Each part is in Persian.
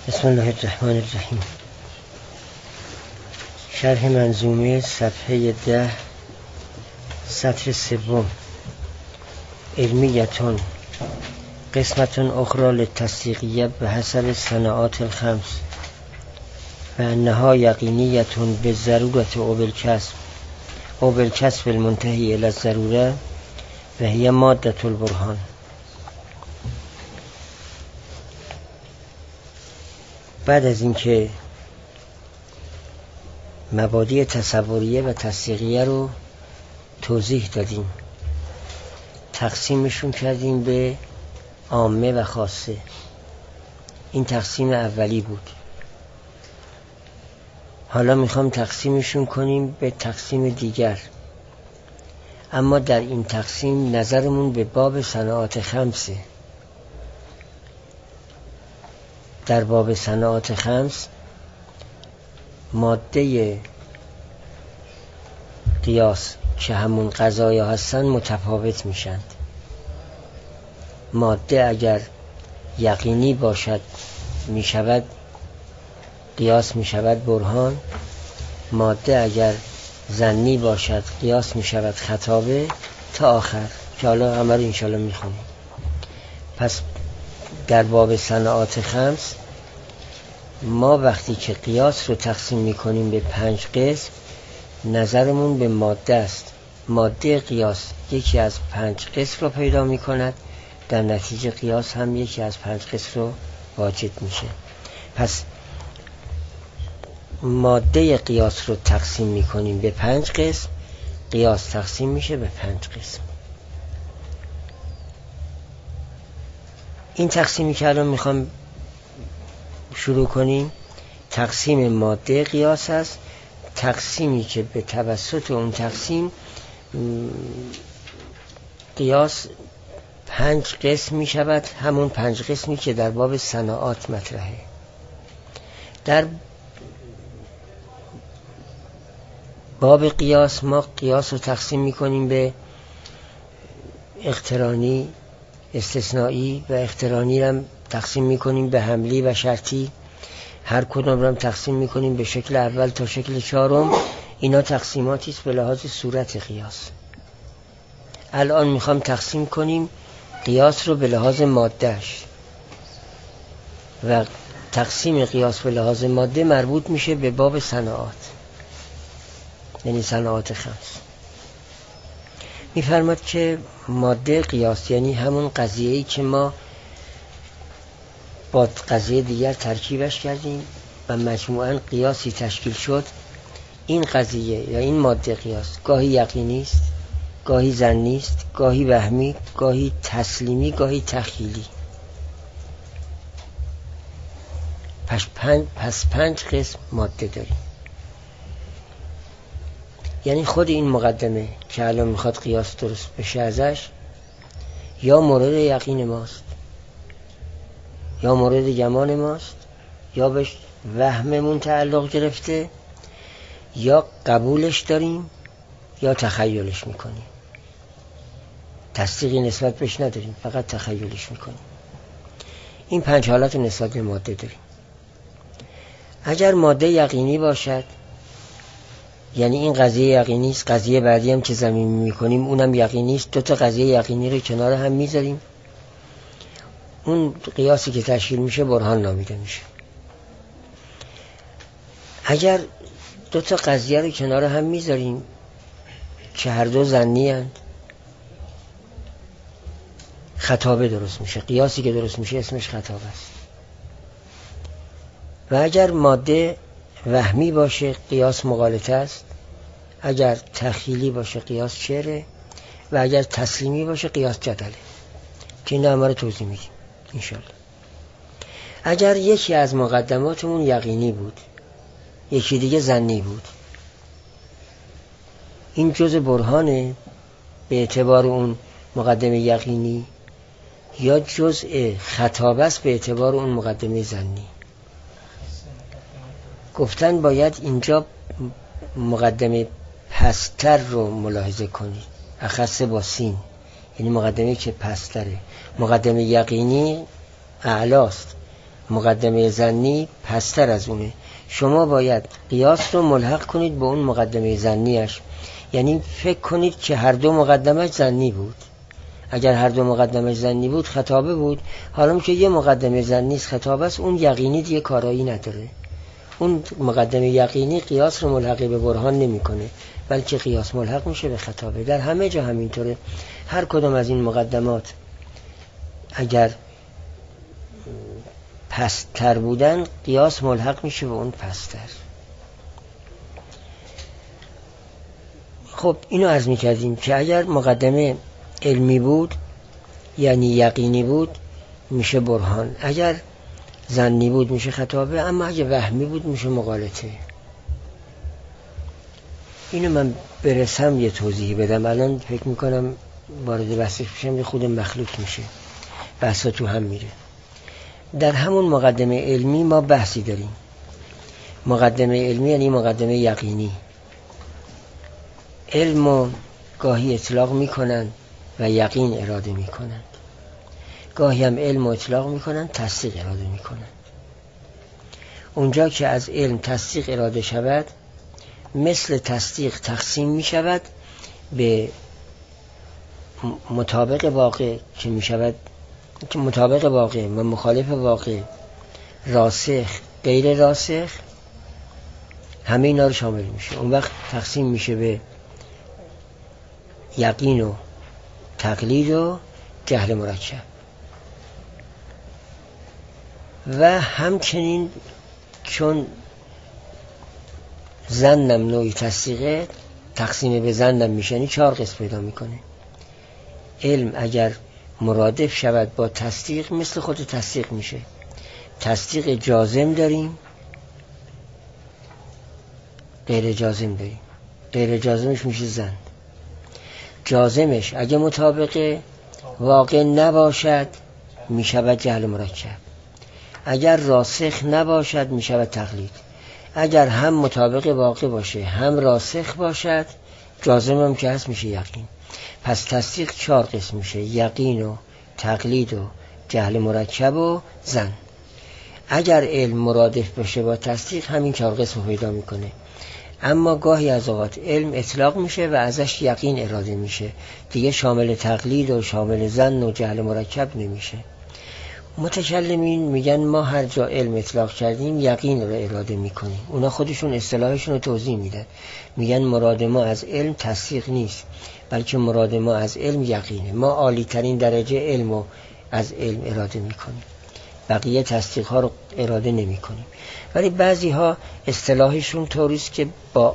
بسم الله الرحمن الرحیم. شرح منظومه صفحه 10 سطر 3. علمیتون قسمتون اخرى للتصدیقیه به حسب صناعات الخمس و انها یقینیتون به ضرورت او بالکسب المنتهی الى الضروره و هی ماده البرهان. بعد از اینکه مبادی تصوریه و تصدیقیه رو توضیح دادیم، تقسیمشون کردیم به عامه و خاصه. این تقسیم اولی بود. حالا میخوام تقسیمشون کنیم به تقسیم دیگر، اما در این تقسیم نظرمون به باب صناعات خمسه. در باب صناعات خمس ماده قیاس که همون قضایا هستن متفاوت میشند. ماده اگر یقینی باشد میشود قیاس میشود برهان، ماده اگر ظنی باشد قیاس میشود خطابه، تا آخر که حالا همه رو انشالله میخونیم. پس در باب صناعات خمس ما وقتی که قیاس رو تقسیم میکنیم به 5 قسم، نظرمون به ماده است. ماده قیاس یکی از 5 قسم رو پیدا میکند، در نتیجه قیاس هم یکی از 5 قسم رو واجد میشه. پس ماده قیاس رو تقسیم میکنیم به 5 قسم، قیاس تقسیم میشه به 5 قسم. این تقسیمی که الان میخوام شروع کنیم تقسیم ماده قیاس است. تقسیمی که به توسط اون تقسیم قیاس 5 قسم می شود، همون 5 قسمی که در باب صناعات مطرحه. در باب قیاس ما قیاس رو تقسیم می کنیم به اقترانی، استثنایی و اقترانی هم تقسیم می کنیم به حملی و شرطی. هر کدوم رو هم تقسیم می کنیم به شکل اول تا شکل 4. اینا تقسیماتی است به لحاظ صورت قیاس. الان میخوام تقسیم کنیم قیاس رو به لحاظ مادهش و تقسیم قیاس به لحاظ ماده مربوط میشه به باب صناعات، یعنی صناعات خمس. میفرماد که ماده قیاس یعنی همون قضیه‌ای که ما با قضیه دیگر ترکیبش کردیم و مجموعاً قیاسی تشکیل شد. این قضیه یا این ماده قیاس گاهی یقینی است، گاهی ظنی است، گاهی وهمی، گاهی تسلیمی، گاهی تخیلی. پس 5 قسم ماده داریم. یعنی خود این مقدمه که الان میخواد قیاس درست بشه ازش، یا مورد یقین ماست، یا مورد گمان ماست، یا به وهممون تعلق گرفته، یا قبولش داریم یا تخیلش میکنیم. تصدیقی نسبت بهش نداریم، فقط تخیلش میکنیم. این 5 حالت نسبت به ماده داریم. اگر ماده یقینی باشد، یعنی این قضیه یقینی است، قضیه بعدی هم که ضمیمی میکنیم اونم یقینی است، 2 تا قضیه یقینی رو کنار هم میذاریم، اون قیاسی که تشکیل میشه برهان نامیده میشه. اگر 2 تا قضیه رو کنار هم میذاریم که هر دو ظنی اند، خطابه درست میشه. قیاسی که درست میشه اسمش خطابه است. و اگر ماده وهمی باشه قیاس مغالطه است، اگر تخیلی باشه قیاس شعره، و اگر تسلیمی باشه قیاس جدله، که این همه رو توضیح میدیم انشالله. اگر یکی از مقدماتمون یقینی بود، یکی دیگه ظنی بود، این جزء برهانه به اعتبار اون مقدمه یقینی، یا جزء خطابه است به اعتبار اون مقدمه ظنی. گفتن باید اینجا مقدمه پستر رو ملاحظه کنید، اخص با سین، یعنی مقدمه که پستره. مقدمه یقینی اعلاست، مقدمه ظنی پستر از اونه. شما باید قیاس رو ملحق کنید به اون مقدمه ظنیش، یعنی فکر کنید که هر دو مقدمش ظنی بود. اگر هر دو مقدمش ظنی بود خطابه بود. حالا که یه مقدمه ظنی است خطابه است، اون یقینی دیگه کارایی نداره. اون مقدمه یقینی قیاس رو ملحق به برهان نمیکنه، بلکه قیاس ملحق میشه به خطابه. در همه جا همینطوره. هر کدام از این مقدمات اگر پست‌تر بودن قیاس ملحق میشه به اون پست‌تر. خب اینو عرض میکردیم که اگر مقدمه علمی بود یعنی یقینی بود میشه برهان، اگر ظنی بود میشه خطابه، اما اگه وهمی بود میشه مغالطه. اینو من برسم یه توضیحی بدم. الان فکر میکنم وارد بحثش بشم یه خود مخلوط میشه، بحثا تو هم میره. در همون مقدمه علمی ما بحثی داریم. مقدمه علمی یعنی مقدمه یقینی. علمو گاهی اطلاق میکنن و یقین اراده میکنن، گاهی هم علم اطلاق میکنن تصدیق اراده میکنن. اونجا که از علم تصدیق اراده شود، مثل تصدیق تقسیم میشود به مطابق واقع که میشود، که مطابق واقع و مخالف واقع، راسخ غیر راسخ، همه اینا رو شامل میشه. اون وقت تقسیم میشه به یقین و تقلید و جهل مرکب. و همچنین چون ظنم نوعی تصدیقه، تقسیم به ظنم میشه، یعنی 4 قسم پیدا میکنه. علم اگر مرادف شود با تصدیق مثل خود تصدیق میشه. تصدیق جازم داریم، غیر جازم داریم. غیر جازمش میشه ظن. جازمش اگه مطابق واقع نباشد میشود جهل مرکب. اگر راسخ نباشد میشود تقلید. اگر هم مطابق واقع باشه هم راسخ باشد، جازم هم که هست میشه یقین. پس تصدیق 4 قسم میشه: یقین و تقلید و جهل مرکب و ظن. اگر علم مرادف باشه با تصدیق همین 4 قسم پیدا میکنه. اما گاهی از اوقات علم اطلاق میشه و ازش یقین اراده میشه، دیگه شامل تقلید و شامل ظن و جهل مرکب نمیشه. متکلمین میگن ما هر جا علم اطلاق کردیم یقین رو اراده میکنیم. اونا خودشون اصطلاحشون رو توضیح میدن، میگن مراد ما از علم تصدیق نیست، بلکه مراد ما از علم یقینه. ما عالی ترین درجه علم رو از علم اراده میکنیم، بقیه تصدیق ها رو اراده نمی کنیم. ولی بعضی ها اصطلاحشون طوریست که با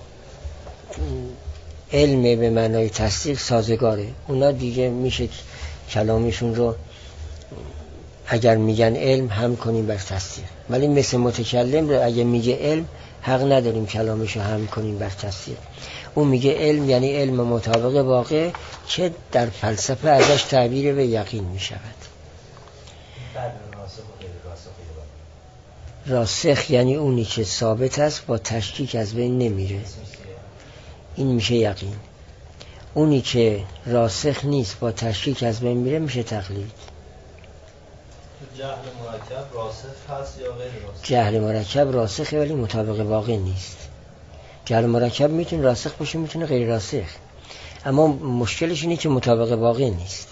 علم به معنای تصدیق سازگاره. اونا دیگه میشه کلامشون رو اگر میگن علم هم کنیم بر تصدیق. ولی مثل متکلم رو اگر میگه علم، حق نداریم کلامش رو هم کنیم بر تصدیق. اون میگه علم یعنی علم مطابق واقع که در فلسفه ازش تعبیر به یقین میشود. راسخ یعنی اونی که ثابت است با تشکیک از بین نمیره، این میشه یقین. اونی که راسخ نیست با تشکیک از بین میره میشه تقلید. جهل مرکب راسخ هست یا غیر راسخ؟ جهل مرکب راسخه ولی مطابق واقع نیست. جهل مرکب میتونه راسخ باشه میتونه غیر راسخ، اما مشکلش اینه که مطابق واقع نیست.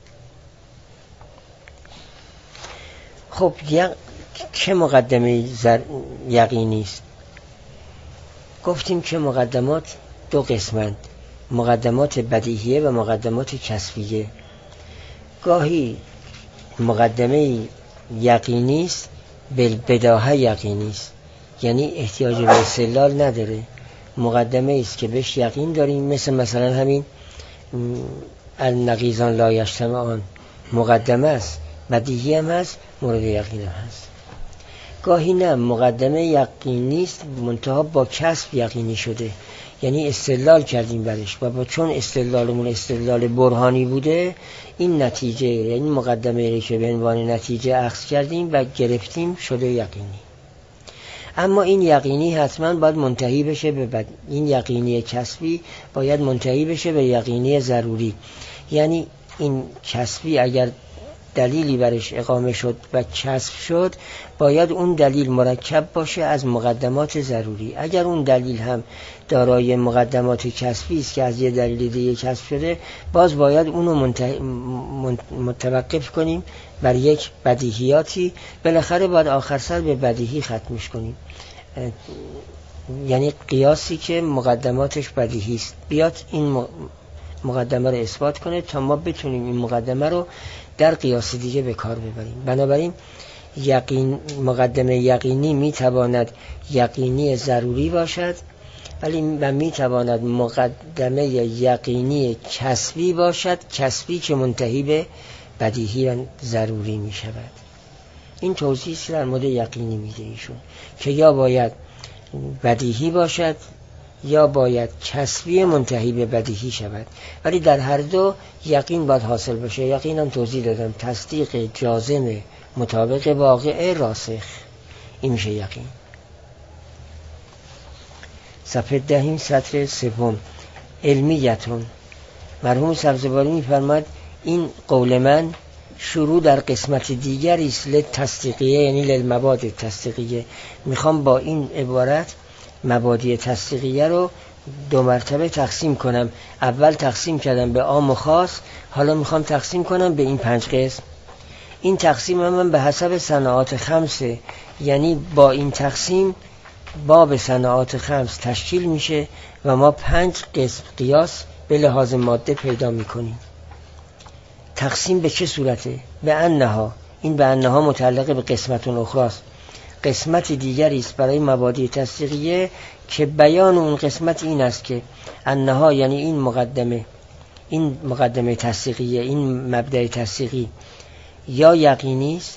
خب چه مقدمه یقینی است؟ گفتیم که مقدمات 2 قسمند: مقدمات بدیهیه و مقدمات کسبیه. گاهی مقدمه یقینی است بالبداهه یقینی است، یعنی احتیاج به استدلال نداره، مقدمه است که بهش یقین داریم. مثلا همین النقیضان لا یجتمعان مقدمه است، بدیهی هم هست، مورد یقین هم هست. گاهی نه، مقدمه یقینی است منتها با کسب یقینی شده، یعنی استدلال کردیم برش و با چون استدلالمون استدلال برهانی بوده، این نتیجه یعنی مقدمه که به عنوان نتیجه اخذ کردیم و گرفتیم شده یقینی. اما این یقینی حتما باید منتهی بشه به این یقینی کسبی باید منتهی بشه به یقینی ضروری. یعنی این کسبی اگر دلیلی برش اقامه شد و کسب شد، باید اون دلیل مرکب باشه از مقدمات ضروری. اگر اون دلیل هم دارای مقدمات کسبی است که از یه دلیل دیگه کسب شده، باز باید اونو متوقف کنیم بر یک بدیهیاتی، بالاخره باید آخر سر به بدیهی ختمش کنیم. یعنی قیاسی که مقدماتش بدیهی است بیاد این مقدمه رو اثبات کنه تا ما بتونیم این مقدمه رو در قیاس دیگه به کار ببریم. بنابراین مقدمه یقینی میتواند یقینی ضروری باشد، ولی میتواند مقدمه یقینی کسبی باشد، کسبی که منتهی به بدیهی و ضروری میشود. این توضیحی که در مورد یقینی میده ایشون که یا باید بدیهی باشد یا باید کسبی منتهی به بدیهی شود، ولی در هر دو یقین باید حاصل بشه. یقین هم توضیح دادم، تصدیق جازم مطابق واقع راسخ، این میشه یقین. صفحه 10 سطر 3. علمیتون. مرحوم سبزواری میفرماد این قول من شروع در قسمت دیگری است لتصدیقیه، یعنی للمبادئ تصدیقیه. میخوام با این عبارت مبادئ تصدیقیه رو 2 مرتبه تقسیم کنم. اول تقسیم کردم به عام و خاص، حالا میخوام تقسیم کنم به این 5 قسم. این تقسیم من به حسب صناعات خمسه، یعنی با این تقسیم باب صناعات خمس تشکیل میشه و ما 5 قسم قیاس به لحاظ ماده پیدا میکنیم. تقسیم به چه صورته؟ به انها. این به انها متعلق به قسمتون اخراست، قسمت دیگری است برای مبادئ تصدیقیه که بیان اون قسمت این است که انها یعنی این مقدمه تصدیقیه، این مبدأ تصدیقی یا یقینی است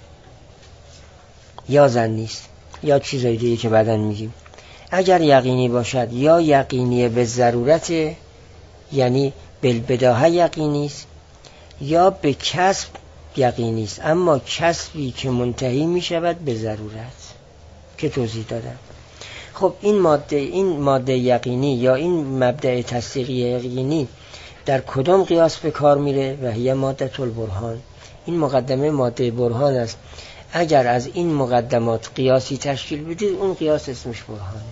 یا ظنی است یا چیزای دیگه که بعداً میگیم. اگر یقینی باشد یا یقینی به ضرورت، یعنی بالبداهه یقینی است، یا به کسب یقینی است، اما کسبی که منتهی می شود به ضرورت که توضیح دادم. خب این ماده یقینی یا این مبدأ تصدیقی یقینی در کدام قیاس به کار میره؟ و هی ماده البرهان. این مقدمه ماده برهان است. اگر از این مقدمات قیاسی تشکیل بدید اون قیاس اسمش برهانه.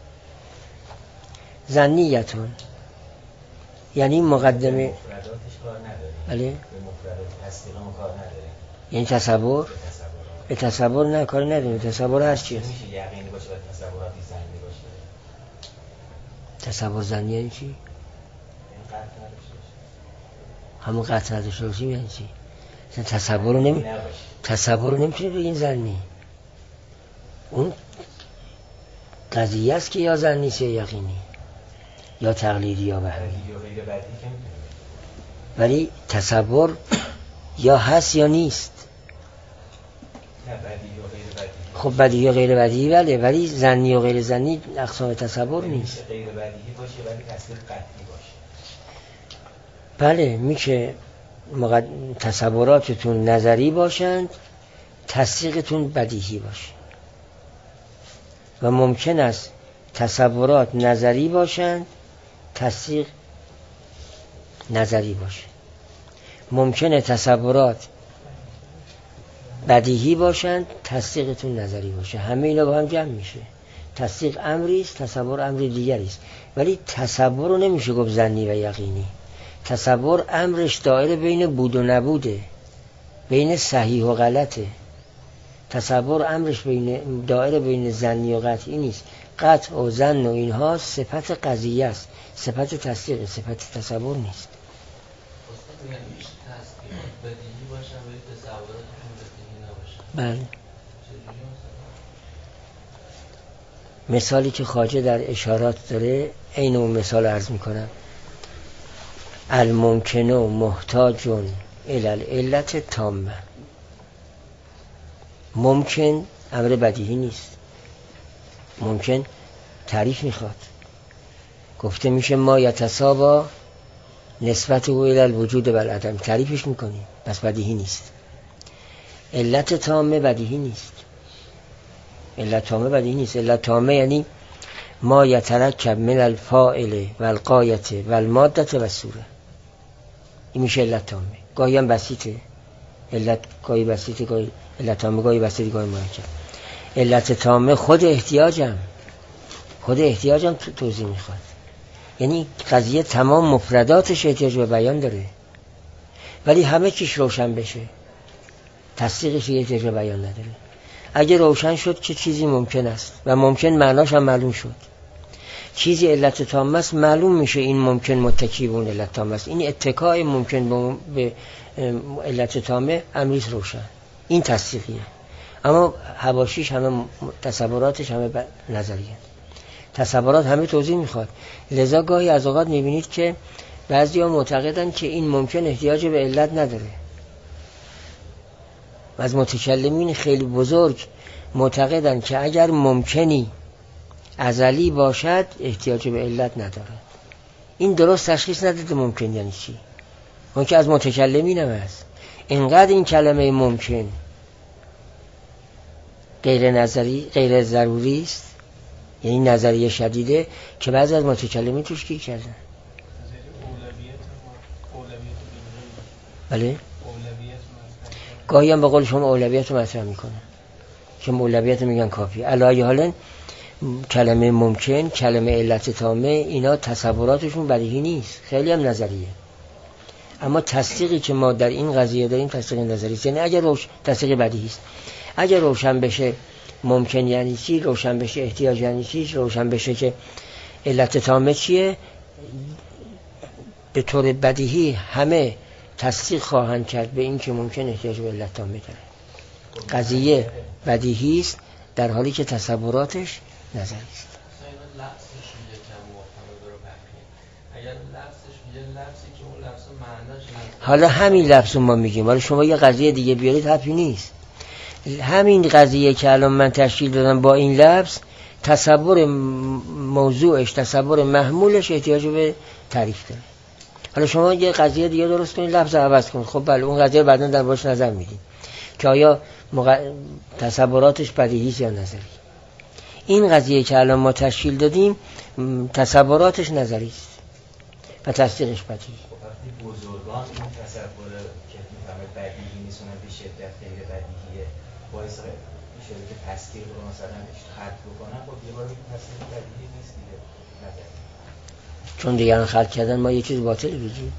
ظنیتون یعنی مقدمه بله؟ به مفردات تصدیق ما کار نداریم. یعنی تصور؟ به تصور نه کاری نداریم. تصور هر چی هست. میشه یقینی باشه و تصوراتی ظنی باشه. تصور ظنی یعنی چی؟ این قطع نداشته باشه. همون قطع نداشته باشه یعنی چی؟ تصور رو نمیتونه بگین ظنی. اون قضیه است که یا ظنی است یا یقینی یا تقلیدی یا وهمی. ولی تصور یا هست یا نیست. خب بدیهی و غیر بدیهی بله، ولی ظنی و غیر ظنی اقسام تصور نیست. غیر بدیهی باشه ولی تصدیق قطعی باشه. بله میشه تصوراتتون نظری باشند، تصدیقتون بدیهی باشه. و ممکن است تصورات نظری باشند، تصدیق نظری باشه. ممکنه تصورات بدیهی باشند، تصدیقتون نظری باشه. همه اینا با هم جمع میشه. تصدیق امری است، تصور امری دیگری است. ولی تصور رو نمیشه گفت ظنی و یقینی. تصور امرش دایره بین بود و نبوده، بین صحیح و غلطه. تصور امرش دایره بین ظنی و قطعی نیست. قطع و ظن و اینها صفت قضیه است، صفت تصدیق، صفت تصور نیست. بدیهی باشن ولی تصوراتشون بدیهی نباشن. بله. مثالی که خواجه در اشارات داره عین اون مثال عرض میکنم. الممکن محتاجون الی العلت تامه. ممکن امر بدیهی نیست. ممکن تعریف میخواد. گفته میشه ما یتساوا نسبت او الی الوجود و العدم، تعریفش میکنیم، پس بدیهی نیست. علت تامه بدیهی نیست. علت تامه بدیهی نیست. علت تامه یعنی ما یترکب من الفاعل و الغایه و الماده و الصوره. این میشه علت تامه. گاهی هم بسیطه، علت گاهی بسیطه، گاهی علت تامه، گاهی بسیطه، گاهی مرکب. علت تامه خود احتیاجم توضیح میخواد. یعنی قضیه تمام مفرداتش احتیاج به بیان داره، ولی همه چیش روشن بشه، تصدیقش احتیاج به بیان نداره. اگه روشن شد که چیزی ممکن است و ممکن معناش هم معلوم شد، چیزی علت تامه است، معلوم میشه این ممکن متکی به اون علت تامه است. این اتکای ممکن به علت تامه امریز روشن، این تصدیقیه. اما حواشیش همه تصوراتش همه نظریه، تصورات همه توضیح میخواد. لذا گاهی از اوقات میبینید که بعضیا معتقدن که این ممکن احتیاج به علت نداره. از متکلمین خیلی بزرگ معتقدن که اگر ممکنی ازلی باشد احتیاج به علت نداره. این درست تشخیص نداده ممکن یعنی چی. اون که از متکلمین هم هست. اینقدر این کلمه ممکن غیر ضروری است، یعنی نظریه شدیده که بعضی از متکلمین توش گیر کردن. بله؟ گاهی هم به قول شما اولویت رو مطرح میکنن که اولویت میگن کافی. علی حالا کلمه ممکن، کلمه علت تامه، اینا تصوراتشون بدیهی نیست، خیلی هم نظریه. اما تصدیقی که ما در این قضیه داریم تصدیق نظری است. یعنی اگر تصدیق بدیهی است، اگر روشن بشه ممکن یعنی چی، روشن بشه احتیاج یعنی چی، روشن بشه که علت تامه چیه، به طور بدیهی همه تصدیق خواهند کرد به این که ممکن احتیاج به علت تامه داره. قضیه بدیهی است در حالی که تصوراتش نظری است. اگر لفظش میگه لفظی که اون لفظ معناش حالا همین لفظ ما میگیم، حالا شما یه قضیه دیگه بیارید حرفی نیست. همین قضیه که الان من تشکیل دادم با این لفظ، تصور موضوعش، تصور محمولش احتیاج به تعریف داره. حالا شما یه قضیه دیگه درست کنید، لفظ عوض کنید، خب بله اون قضیه بعداً در باش نظر میدید که آیا تصوراتش بدیهی یا نظری. این قضیه که الان ما تشکیل دادیم تصوراتش نظری است و تصدیقش بدیهی. وقتی بزرگان این تصور که میفهمه بدیهی نیستونه به شدت غیر بدیهیه، باعث میشه که تصدیق رو مثلا خط بکنن، خب یه بار این تصدیق بدیهی نیست دیگه. چون دیگران خلق کردن ما یه چیز باطل بگیم،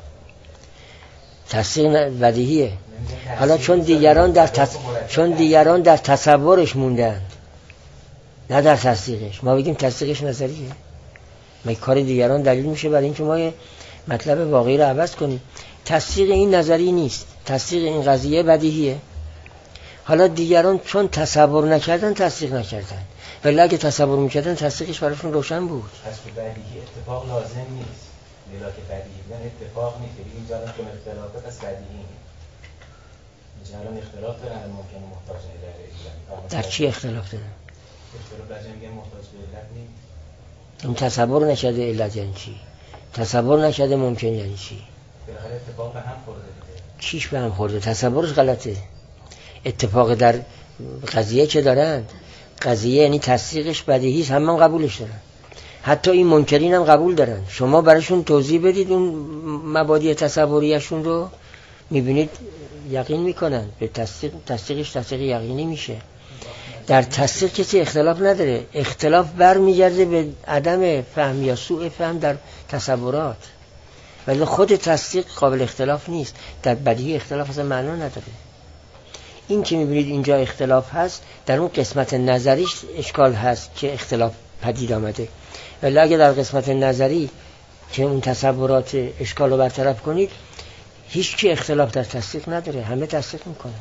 تصدیق بدیهیه. حالا چون دیگران در تصورش موندن نه در تصدیقش، ما بگیم تصدیقش نظریه. ما کار دیگران دلیل میشه برای اینکه ما مطلب واقعی رو عوض کنیم. تصدیق این نظری نیست، تصدیق این قضیه بدیهیه. حالا دیگران چون تصور نکردن تصدیق نکردن، ولی اگه تصور میکردن تصدیقش براشون روشن بود. پس بدیهی اتفاق لازم نیست، لیلا که بدیهی بودن اتفاق نیست. اینجا الان چون اختلافه پس بدیهی نیست. اینجا الان اختلاف دارن، ممکنه محتاج در چی اختلاف دارن؟ اختلاف لازم میگه محتاج به علت نیست. اون تصور نکرده علت یعنی چی، تصور نکرده ممکن یعنی چی. بالاخره اتفاق به هم خورده دیگه. چیش به هم خورده؟ تصورش غلطه. اتفاق در قضیه که دارن، قضیه یعنی تصدیقش بدیهی است، همه قبولش دارن، حتی این منکرین هم قبول دارن. شما براشون توضیح بدید اون مبادی تصوریشون رو، میبینید یقین میکنن به تصدیقش تصدیق یقینی میشه. در تصدیق کسی اختلاف نداره، اختلاف برمیگرده به عدم فهم یا سوء فهم در تصورات، ولی خود تصدیق قابل اختلاف نیست. در بدیهی اختلاف اصلا معنا نداره. این که میبینید اینجا اختلاف هست، در اون قسمت نظریش اشکال هست که اختلاف پدید آمده، ولی اگه در قسمت نظری که اون تصورات اشکال رو برطرف کنید، هیچ کی اختلاف در تصدیق نداره، همه تصدیق میکنه.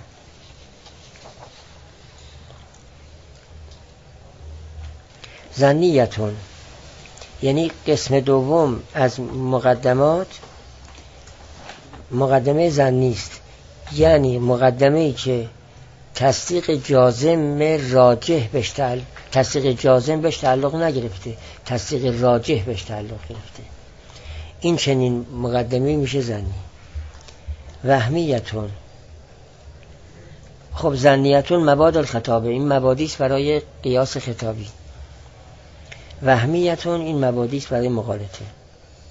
ظنیتون یعنی قسم دوم از مقدمه ظنی است، یعنی مقدمه‌ای که تصدیق جازم راجح بهش تصدیق جازم بهش تعلق نگرفته، تصدیق راجح بهش تعلق گرفته. این چنین مقدمه‌ای میشه ظنی. وهمیتون، خب ظنیتون مباد الخطابه، این مبادی است برای قیاس خطابی. وهمیتون این مبادی است برای مغالطه.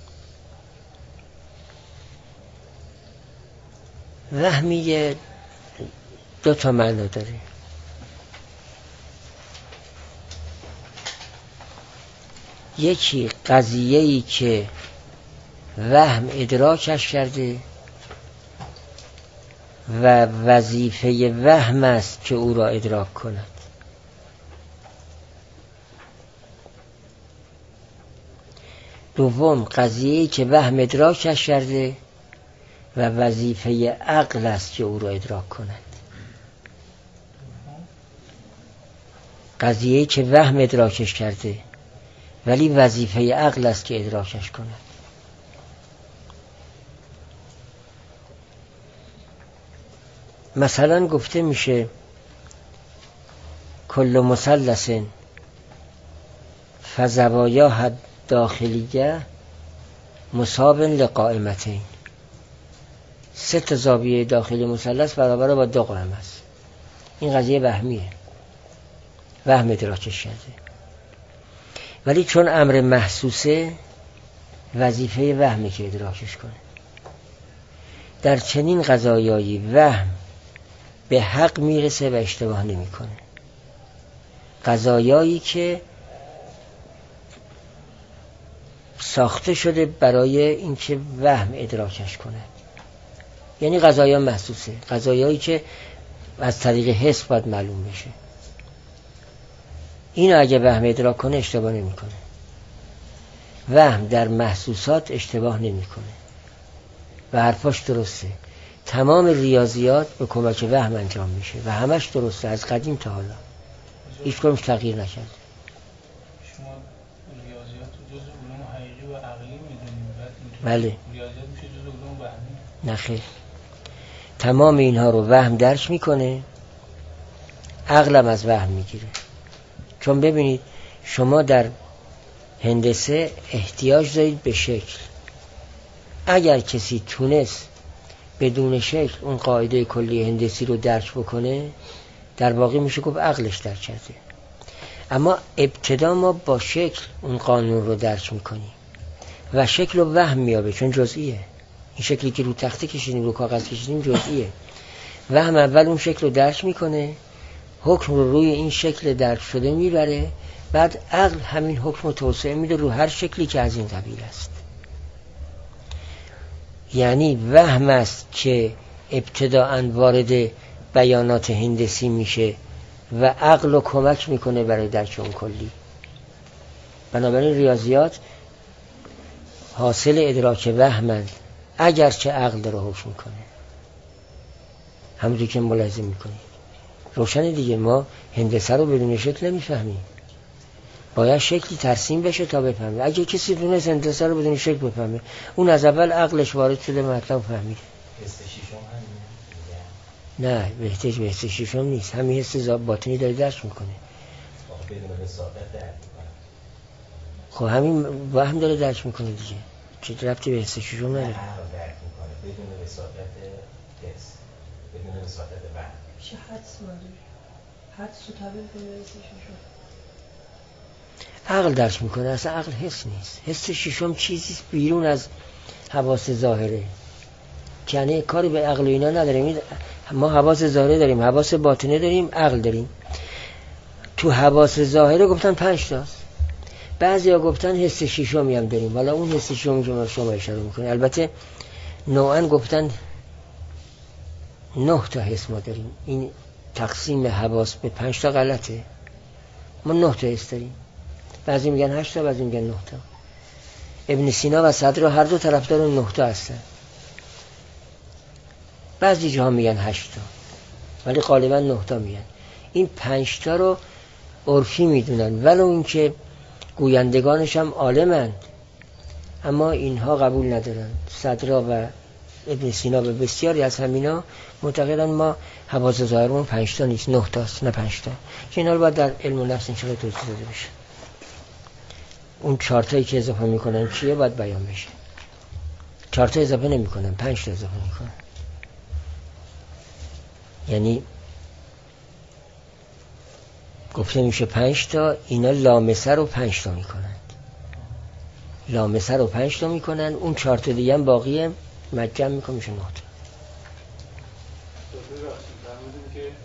وهمیه دو تا معنا داره. یکی قضیه‌ای که وهم ادراکش کرده و وظیفه وهم است که او را ادراک کند. دوم قضیه‌ای که وهم ادراکش کرده و وظیفه عقل است که او را ادراک کند. قضیه‌ای که وهم ادراکش کرده ولی وظیفه عقل است که ادراکش کند. مثلا گفته میشه کل مثلث فزوایاه داخلیه مساو لقائمتین. 3 تا زاویه داخلی مثلث برابر با 2 قائمه است. این قضیه وهمیه، وهم ادراکش کرده. ولی چون امر محسوسه وظیفه وهمه که ادراکش کنه. در چنین قضایایی وهم به حق میرسه و اشتباه نمیکنه. قضایایی که ساخته شده برای اینکه وهم ادراکش کنه، یعنی قضایا محسوسه، قضایایی که از طریق حس باید معلوم بشه. اینو اگه وهم ادراک کنه اشتباه نمیکنه. وهم در محسوسات اشتباه نمیکنه و حرفاش درسته. تمام ریاضیات به کمک وهم انجام میشه و همش درسته از قدیم تا حالا، هیچ کدومش تغییر نکرده. شما ریاضیات رو جزء علوم حقیقی و عقلی میدونید، بله. ریاضیات میشه جزء علوم وهمی؟ نه خیر، تمام اینها رو وهم درک میکنه، عقلم از وهم میگیره. چون ببینید شما در هندسه احتیاج دارید به شکل. اگر کسی تونست بدون شکل اون قاعده کلی هندسی رو درک بکنه، در واقع میشه گفت عقلش درک کرده. اما ابتدا ما با شکل اون قانون رو درک میکنیم و شکل رو وهم میابه، چون جزئیه. این شکلی که رو تخته کشیدیم، رو کاغذ کشیدیم جزئیه. وهم اول اون شکل رو درک میکنه، حکم رو روی این شکل درک شده میبره، بعد عقل همین حکم رو توسعه میده رو هر شکلی که از این قبیل است. یعنی وهم است که ابتداءً وارد بیانات هندسی میشه و عقل رو کمک میکنه برای درک اون کلی. بنابراین ریاضیات حاصل ادراک وهمند، اگرچه عقل داره حکم میکنه. همونجوری که ملاحظه میکنید روشن دیگه، ما هندسه رو بدون شکل نمیفهمیم، باید شکلی ترسیم بشه تا بفهمه. اگه کسی دونست هندسه رو بدون شکل بفهمه، اون از اول عقلش وارد شده مطلب فهمیده. حس شیشم نه بهتش به حس شیشم نیست، همین حس باطنی داره درک میکنه. بدون وساطت درک میکنه. خب همین وهم داره درک میکنه دیگه، چه ربطی به حس شیشم نداره. عقل درک میکنه بدون وساطت حس، بدون وساطت وهم. چه حدس نداره، حدس و طبیل به حس شیشم. عقل درک میکنه، اصلا عقل حس نیست. حس شیشم چیزیست بیرون از حواس ظاهره، یعنی کاری به عقل و اینا نداریم. ما حواس ظاهره داریم، حواس باطنه داریم، عقل داریم. تو حواس ظاهره گفتن 5 تاست، بعضیا گفتن حس شیشمی هم داریم، حالا اون حس شیشمی که شما اشاره میکنه. البته نوعاً گفتن 9 تا حس ما داریم. این تقسیم حواس به 5 تا غلطه. ما 9 تا حس داریم، بعضی میگن 8 تا، بعضی میگن 9 تا. ابن سینا و صدر هر دو طرفدار 9 تا هستن. بعضی جاها میگن 8 تا ولی غالبا 9 تا میگن. این 5 تا رو عرفی میدونن، ولو اینکه گویندگانش هم عالمند، اما اینها قبول ندارن. صدرا و ابن سینا به بسیاری از همینا معتقدن ما حواس ظاهرمون 5 تا نیست، 9 تاست، نه 5 تا. که اینا رو باید در علم النفس انشاءالله توضیح داده بشه. اون 4 تایی که اضافه میکنن چیه باید بیان بشه. 4 تا اضافه نمیکنن، 5 تا اضافه میکنن. یعنی گفته میشه 5 تا، اینا لامسه رو 5 تا میکنن، لامسه رو 5 تا میکنن، اون 4 تا دیگه هم باقیه مجمع میکنه میشه 9 تا. فرمودیم که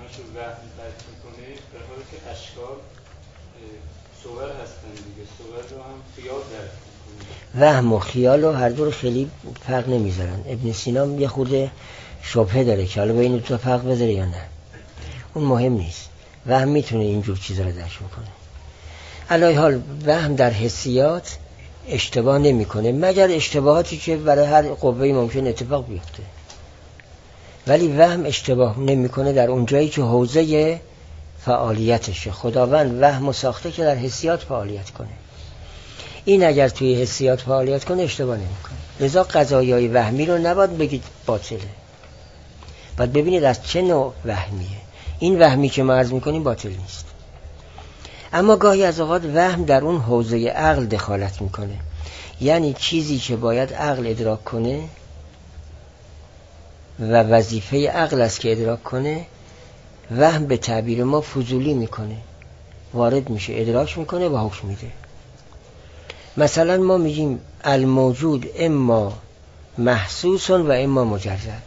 که وهم درک میکنه در حالی که اشکال صور هستن دیگه، صور رو هم خیال درک میکنه. وهم و خیال و هر دو رو خیلی فرق نمیذارن. ابن سینا یه خورده شبهه داره که حالا بین تو فرق بذاره یا نه، اون مهم نیست. وهم میتونه اینجور چیزا رو درک میکنه. علی حال وهم در حسیات اشتباه نمیکنه مگر اشتباهاتی که برای هر قوه‌ای ممکن اتفاق بیفته، ولی وهم اشتباه نمیکنه در اون جایی که حوزه فعالیتشه. خداوند وهم ساخته که در حسیات فعالیت کنه. این اگر توی حسیات فعالیت کنه اشتباه نمیکنه. لذا قضایای وهمی رو نباید بگید باطله، باید ببینید از چه نوع وهمیه. این وهمی که ما عرض میکنیم باطل نیست، اما گاهی از اوقات وهم در اون حوزه عقل دخالت میکنه، یعنی چیزی که باید عقل ادراک کنه و وظیفه عقل است که ادراک کنه، وهم به تعبیر ما فضولی میکنه، وارد میشه، ادراک میکنه و حکم میده. مثلا ما میگیم الموجود اما محسوس و اما مجرد.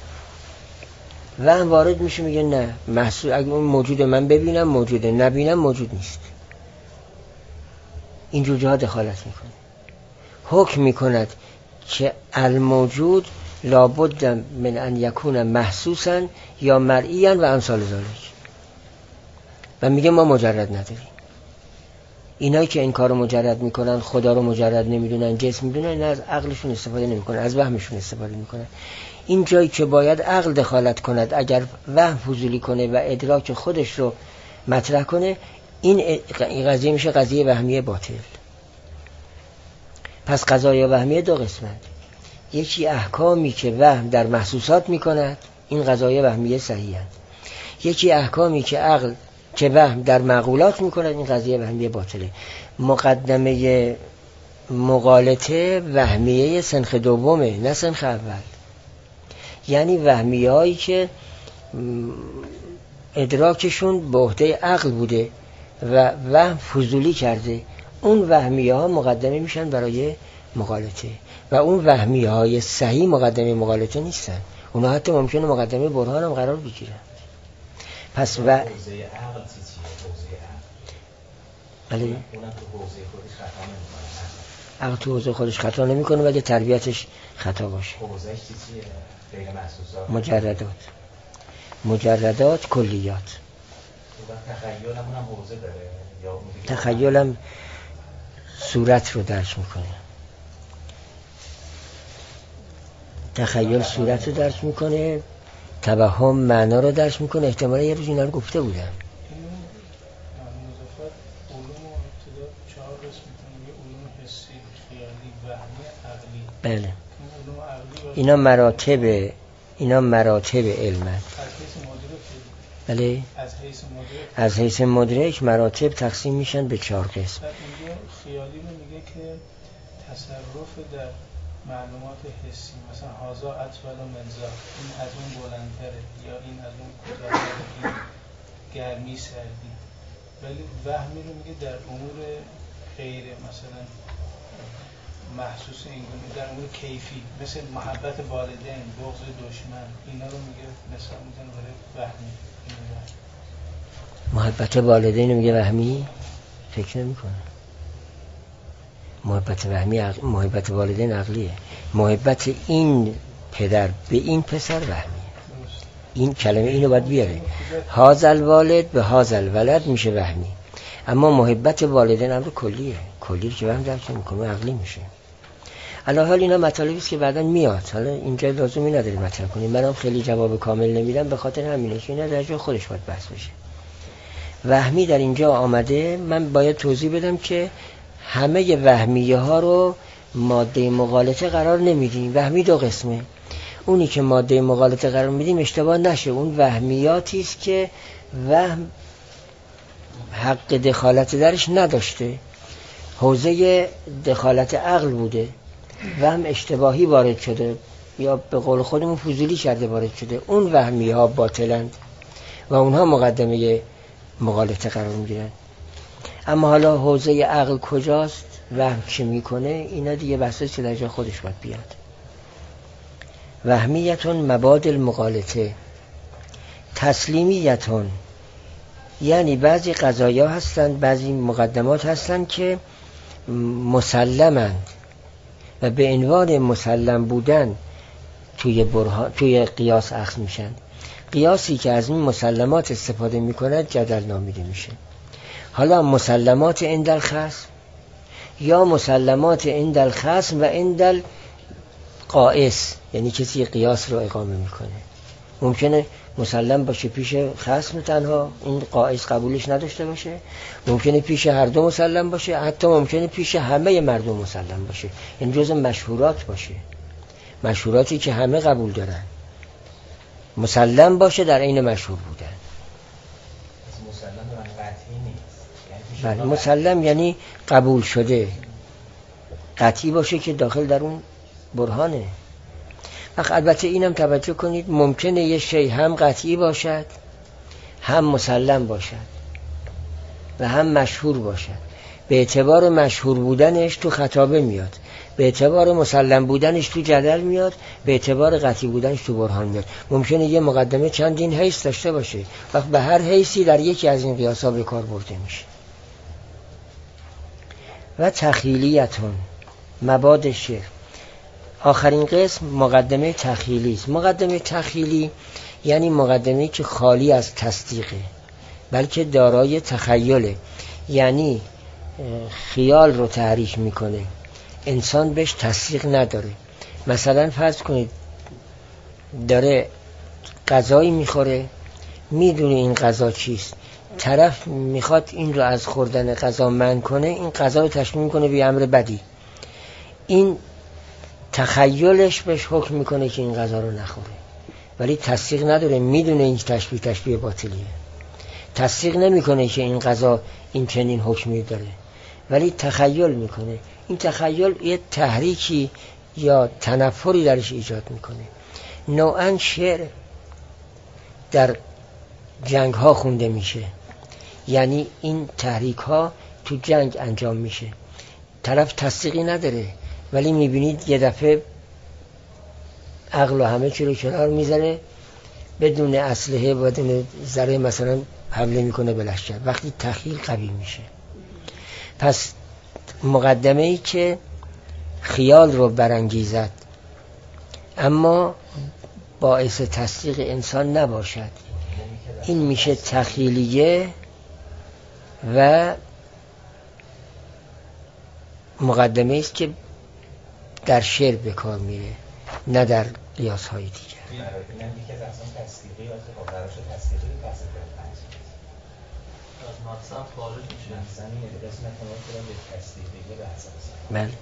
وهم وارد میشه میگه نه محسوس، اگه اون موجود من ببینم موجوده، نبینم موجود نیست. اینجور جاها دخالت میکنه. حکم میکند که الموجود لابد من ان یکون محسوسا یا مرئیا و امثال ذالک، و میگه ما مجرد نداریم. اینایی که این کارو مجرد میکنن، خدا رو مجرد نمیدونن، جسم میدونن، اینا از عقلشون استفاده نمیکنن، از وهمشون استفاده میکنن. این جایی که باید عقل دخالت کند، اگر وهم فضولی کنه و ادراک خودش رو مطرح کنه، این قضیه میشه قضیه وهمیه باطل. پس قضایا وهمیه دو قسمت. یکی احکامی که وهم در محسوسات میکند، این قضایا وهمیه صحیحه. یکی احکامی که عقل که وهم در معقولات میکند، این قضیه وهمیه باطله. مقدمه مغالطه وهمیه سنخ دومه، نه سنخ اول. یعنی وهمیه هایی که ادراکشون به عهده عقل بوده و وهم فضولی کرده، اون وهمیه ها مقدمه میشن برای مغالطه، و اون وهمیه های صحیح مقدمه مغالطه نیستن. اونا حتی ممکنه مقدمه برهان هم قرار بگیرن. پس حوزه عقل چیه؟ بله، اونم تو حوزه خودش خطا نمیکنه. عقل تو حوزه خودش خطا نمیکنه ولی تربیتش خطا باشه. حوزهش چیه؟ غیر محسوسات، مجردات کلیات. و تخیل هم اونم حوزه داره یا تخیلم صورت رو درک میکنه. تخیل صورت رو درک میکنه، توهم معنا رو درک میکنه. احتمالا یه روز اینا رو گفته بودم. بله، اینا مراتب علمن. بله، از حیث مدرک مراتب تقسیم میشن به 4 قسم. اینجا خیالی رو میگه که تصرف در معلومات حسی، مثلا هازا اطول و منزا، این از اون بلندتره یا این از اون کوتاه‌تره، این گرمی سردی. ولی وهمی رو میگه در امور غیر مثلا محسوس اینگونه، در امور کیفی، مثل محبت والدین، بغض دشمن، اینا رو میگه مثلا میزنه برای وهمی. محبت والدین میگه وهمی؟ فکر نمی کنه. محبت والدین عقلیه. محبت این پدر به این پسر وهمیه. این کلمه اینو باید بیاره. هازل والد به هازل ولد میشه وهمی، اما محبت والدین امر کلیه. کلی که وهم درک نمیکنه عقلی میشه. الحال اینا مطالبی است که بعداً میاد. حالا اینجا لازمی نداره مطرح کنیم. منم خیلی جواب کامل نمیدم به خاطر همینه که اینا در جای خودش باید بحث بشه. وهمی در اینجا آمده، من باید توضیح بدم که همه وهمیه ها رو ماده مغالطه قرار نمیدیم. وهمی 2 قسمه. اونی که ماده مغالطه قرار میدیم اشتباه نشه، اون وهمیاتی است که وهم حق دخالت درش نداشته، حوزه دخالت عقل بوده، وهم اشتباهی وارد شده یا به قول خودمون فضولی کرده وارد شده. اون وهمیه ها باطلند و اونها مقدمه مغالطه قرار میگیرن. اما حالا حوزه عقل کجاست، وهم چه میکنه، اینا دیگه بحثی که در جای خودش باید بیاد. وهمیتون مباد المغالطه تسلیمیتون، یعنی بعضی قضایا هستند، بعضی مقدمات هستند که مسلمند و به عنوان مسلم بودن توی قیاس اخذ میشن. قیاسی که از این مسلمات استفاده میکند جدل نامیده میشه. حالا مسلمات عند الخصم یا مسلمات عند الخصم و عند القائس، یعنی کسی قیاس رو اقامه میکنه. ممکنه مسلم باشه پیش خصم تنها، این قائس قبولش نداشته باشه. ممکنه پیش هر دو مسلم باشه، حتی ممکنه پیش همه مردم مسلم باشه. این جزء مشهورات باشه، مشهوراتی که همه قبول دارن. مسلم باشه در عین مشهور بودن. مسلم به قطعی نیست. بله، مسلم یعنی قبول شده، قطعی باشه که داخل در اون برهانه. البته اینم توجه کنید، ممکنه یه شی هم قطعی باشد، هم مسلم باشد و هم مشهور باشد. به اعتبار مشهور بودنش تو خطابه میاد، به اعتبار مسلم بودنش تو جدل میاد، به اعتبار قطعی بودنش تو برهان میاد. ممکنه یه مقدمه چندین حیث داشته باشه، وقت به هر حیثی در یکی از این قیاسا به کار برده میشه. و تخیلیتون، مباد شعر. آخرین قسم مقدمه تخیلی است. مقدمه تخیلی یعنی مقدمه‌ای که خالی از تصدیقه، بلکه دارای تخیله، یعنی خیال رو تحریک میکنه، انسان بهش تصدیق نداره. مثلا فرض کنید داره غذایی میخوره، میدونه این غذا چیست، طرف میخواد این رو از خوردن غذا منع کنه، این غذا رو تشبیه میکنه به امر بدی. این تخیلش بهش حکم میکنه که این غذا رو نخوره، ولی تصدیق نداره، میدونه این تشبیه باطلیه. تصدیق نمیکنه که این غذا این چنین حکمی داره، ولی تخیل میکنه. این تخیل یه تحریکی یا تنفری درش ایجاد میکنه. نوعاً شعر در جنگ ها خونده میشه، یعنی این تحریک ها تو جنگ انجام میشه، طرف تصدیقی نداره، ولی میبینید یه دفعه عقل و همه چی رو کنار میذاره، بدون اسلحه بدون ذره مثلا حمله میکنه به لشکر. وقتی تخیل قوی میشه. پس مقدمه ای که خیال رو برانگیزد اما باعث تصدیق انسان نباشد، این میشه تخیلیه و مقدمه است که در شعر به کار میره، نه در قیاس های دیگر. این یکی از اقسام تصدیقی است که با قرارش تصدیقی بحث از مقصد خارج میشه. مثلا این قسمت ما رو به تصدیقی بحث است. بله.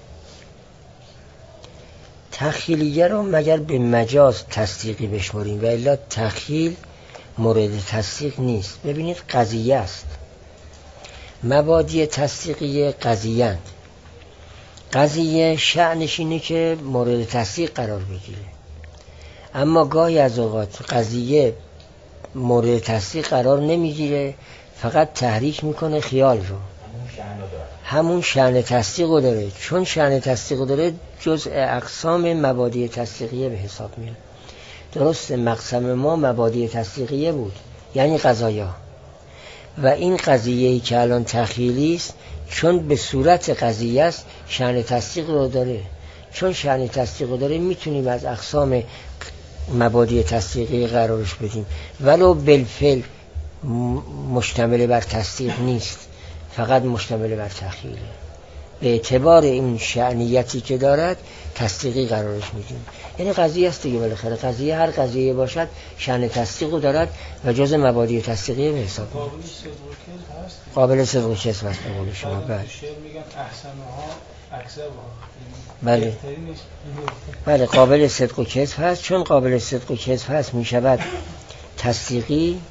تخیلیه رو مگر به مجاز تصدیقی بشماریم و الا تخیل مورد تصدیق نیست. ببینید قضیه است، مبادی تصدیقی قضیه، قضیه شأنش اینه که مورد تصدیق قرار بگیره، اما گاهی از اوقات قضیه مورد تصدیق قرار نمیگیره، فقط تحریک میکنه خیال رو، همون شأن تصدیق رو داره. چون شأن تصدیق رو داره جزء اقسام مبادی تصدیقیه به حساب میاد. درسته مقسم ما مبادی تصدیقیه بود، یعنی قضایا، و این قضیه‌ای که الان تخیلی است چون به صورت قضیه است شأن تصدیق رو داره. چون شأن تصدیق رو داره میتونیم از اقسام مبادی تصدیقی قرارش بدیم، ولو بالفعل مشتمل بر تصدیق نیست، فقط مشتمل بر تخیله. به اعتبار این شأنیتی که دارد تصدیقی قرارش میدیم. یعنی قضیه است دیگه، بالاخره قضیه هر قضیه باشد شأن تصدیق رو دارد و جز مبادی تصدیقی به حساب میاد. قابل صدق و کذب است به قول شما. بله. میگن احسنها اکذبها. بله. بله قابل صدق و کذب هست. چون قابل صدق و کذب هست میشود تصدیقی،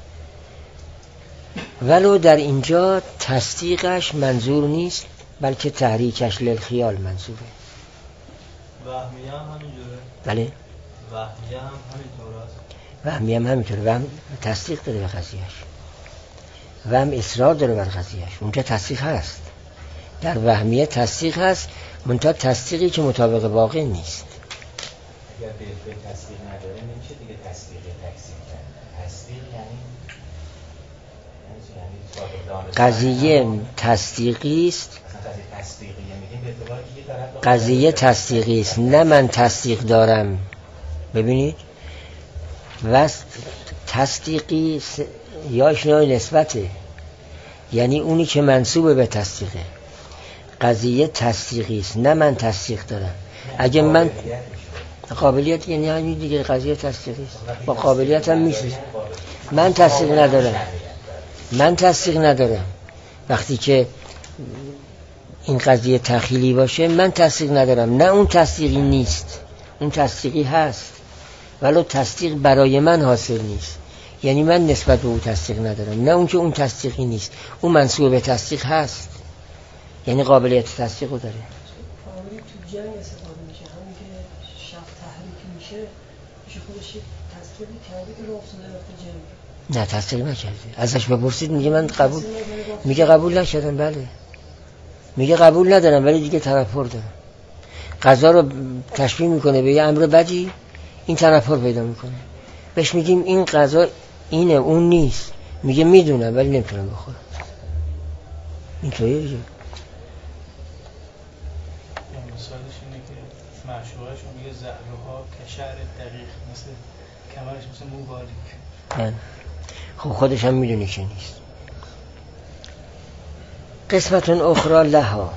ولو در اینجا تصدیقش منظور نیست بلکه تحریکش للخیال منظوره. وهمیه هم همینجوره. بله وهمیه هم همینطوره است. وهمیه هم همینطوره. وهم تصدیق داره به قضیهش، وهم اصرار داره بر قضیهش. اونجا تصدیق هست، در وهمیه تصدیق هست، منتها تصدیقی که مطابق واقع نیست. اگر به تصدیق نداره نمیشه دیگه تصدیق تکذیب کرد. تصدیق یعنی قضیه تصدیقی است. قضیه تصدیقی است، نه من تصدیق دارم. ببینید وست تصدیقی یا اشنای نسبته، یعنی اونی که منسوب به تصدیقه. قضیه تصدیقی است، نه من تصدیق دارم. اگه من قابلیت، یعنی همین دیگه قضیه تصدیقی است، با قابلیت هم میشه. من تصدیق ندارم. وقتی که این قضیه تخیلی باشه من تصدیق ندارم. نه اون تصدیقی نیست، اون تصدیقی هست، ولو تصدیق برای من حاصل نیست، یعنی من نسبت به اون تصدیق ندارم. نه اون که اون تصدیقی نیست، اون منسوب به تصدیق هست، یعنی قابلیت تصدیق رو داره. فامیلی تو جنگ استفاده میشه، همین که شب تحریک میشه خودش تصدیق کرده که رو افتاده رفته جنگ. نه تصدیق نکرده. ازش بپرسید میگه من قبول، میگه قبول نکردم. بله میگه قبول ندارم ولی دیگه تنفر دارم. قضا رو تشبیه میکنه به یه امر بدی، این تنفر پیدا میکنه. بهش میگیم این قضا اینه اون نیست، میگه میدونم ولی نمیتونم بخورم. اینطوریه دیگه. مثالش اینه که معشوقش میگه زهرها کشعر دقیق، مثل کمرش مثل مو باریک. خب خودش هم میدونه که نیست. قسمت اخرى لها،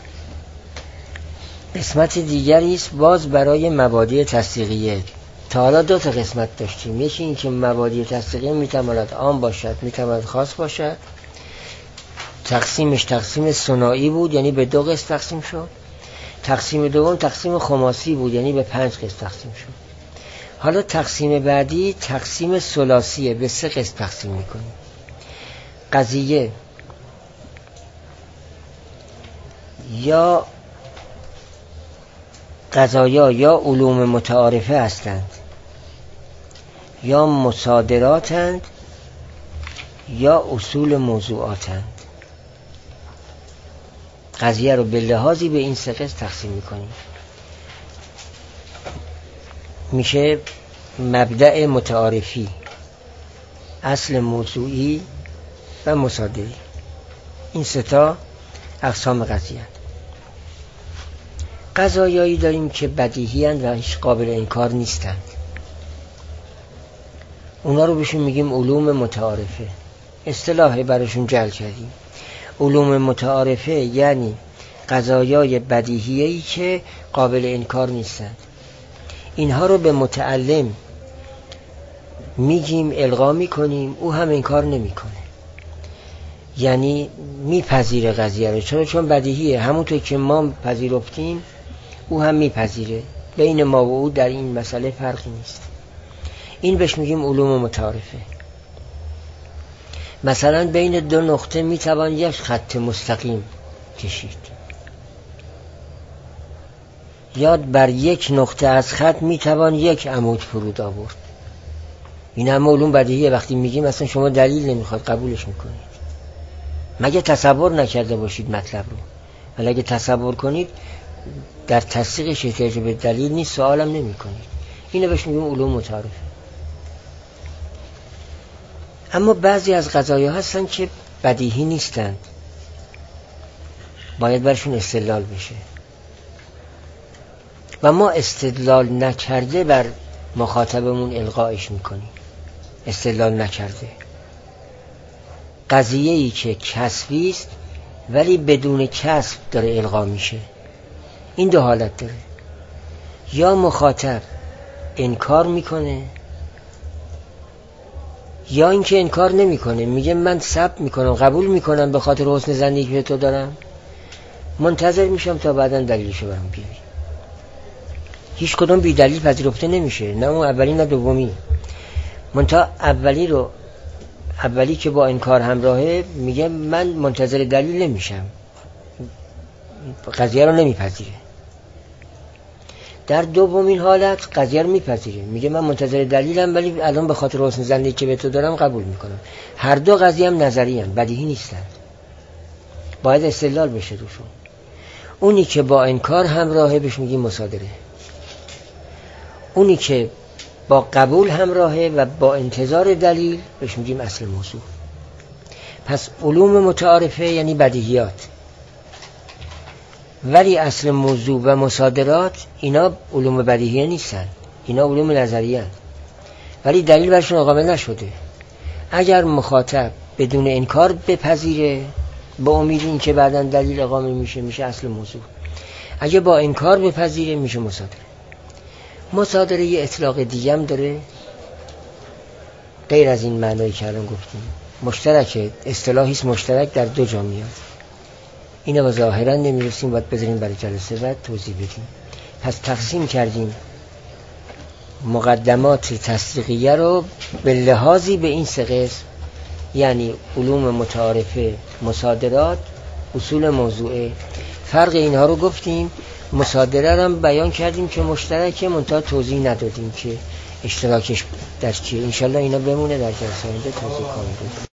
قسمت دیگری است باز برای مبادی تصدیقیه. تا حالا دو تا قسمت داشتیم، یکی این که مبادی تصدیقیه میتواند عام باشد میتواند خاص باشد. تقسیمش تقسیم ثنایی بود، یعنی به 2 قسم تقسیم شد. تقسیم دوم تقسیم خماسی بود، یعنی به 5 قسم تقسیم شد. حالا تقسیم بعدی تقسیم ثلاثیه، به 3 قسم تقسیم میکنیم. قضیه یا قضایا یا علوم متعارفه هستند، یا مصادراتند، یا اصول موضوعاتند. قضیه رو به لحاظی به این 3 قسم تقسیم میکنیم. میشه مبدأ متعارفی، اصل موضوعی و مصادری. این 3 تا اقسام قضیه. قضایایی داریم که بدیهی اند و هیچ قابل انکار نیستند. اونا رو بهشون میگیم علوم متعارفه. اصطلاحی براشون جعل کردیم. علوم متعارفه یعنی قضایای بدیهیی که قابل انکار نیستند. اینها رو به متعلم میگیم، القا میکنیم، او هم انکار نمیکنه، یعنی میپذیره قضیه رو، چون بدیهیه، همونطور که ما پذیرفتیم او هم میپذیره. بین ما و او در این مسئله فرقی نیست. این بهش میگیم علوم متعارفه. مثلا بین 2 نقطه میتوان یک خط مستقیم کشید، یا بر یک نقطه از خط میتوان یک عمود فرود آورد. این هم علوم بدیهیه. وقتی میگیم مثلا شما دلیل نمیخواد قبولش میکنید، مگه تصور نکرده باشید مطلب رو. ولی اگه تصور کنید در تصدیقش احتیاج به دلیل نیست، سوالم نمی کنید. اینو بهش میگیم علوم متعارفه. اما بعضی از قضایا هستن که بدیهی نیستند، باید برشون استدلال بشه و ما استدلال نکرده بر مخاطبمون القایش میکنیم. استدلال نکرده، قضیه‌ای که کسبی است ولی بدون کسب داره القا میشه. این 2 حالت داره. یا مخاطب انکار میکنه، یا اینکه انکار نمیکنه، میگه من ثبت میکنم، قبول میکنم به خاطر حسن ظنی که تو دارم، منتظر میشم تا بعداً دلیلشو برام بیاری. هیچ کدوم بی دلیل پذیرفته نمیشه، نه اون اولی نه دومی. منتها اولی که با انکار همراهه میگه من منتظر دلیل نمیشم، قضیه رو نمیپذیره. در دومین حالت قضیه رو میپذیره، میگه من منتظر دلیلم ولی الان به خاطر حسن ظنی که به تو دارم قبول میکنم. هر 2 قضیه هم نظری هم بدیهی نیستن، باید استدلال بشه روشون. اونی که با انکار همراهه بهش میگیم مصادره. اونی که با قبول همراهه و با انتظار دلیل بهش میگیم اصل موضوع. پس علوم متعارفه یعنی بدیهیات، ولی اصل موضوع و مصادرات اینا علوم بدیهیه نیستن، اینا علوم نظریه هستند، ولی دلیل برشون اقامه نشده. اگر مخاطب بدون انکار بپذیره با امید این که بعداً دلیل اقامه میشه اصل موضوع. اگه با انکار بپذیره میشه مصادره. مصادره یه اطلاق دیگه هم داره غیر از این معنایی که الان گفتیم، مشترکه، اصطلاحی است مشترک در دو جا میاد. اینا با ظاهرا نمیرسیم، باید بذاریم برای جلسه بعد توضیح بدیم. پس تقسیم کردیم مقدمات تصدیقیه رو به لحاظی به این سه قسم، یعنی علوم متعارفه، مصادرات، اصول موضوعه. فرق اینها رو گفتیم. مصادره رو هم بیان کردیم که مشترکه، منتها توضیح ندادیم که اشتراکش در چیه. انشالله اینا بمونه در جلسه آینده توضیح کنیم.